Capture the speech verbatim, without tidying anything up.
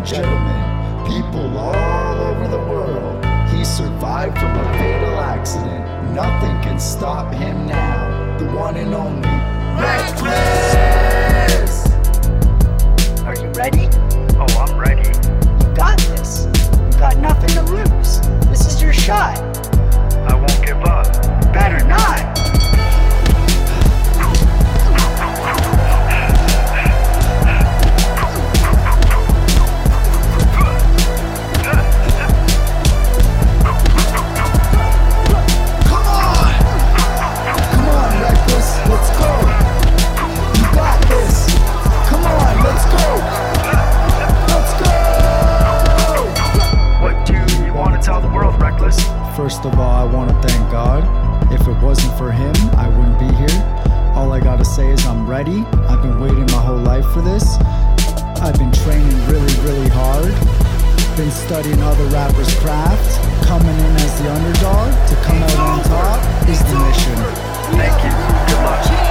and gentlemen, people all over the world, he survived from a fatal accident. Nothing can stop him now. The one and only Reckless! Are you ready? Oh, I'm ready. You got this. You got nothing to lose. This is your shot. I won't give up. Better not. First of all, I want to thank God. If it wasn't for him, I wouldn't be here. All I gotta say is I'm ready. I've been waiting my whole life for this. I've been training really, really hard. Been studying other rappers' craft. Coming in as the underdog to come out on top is the mission. Thank you. Good luck.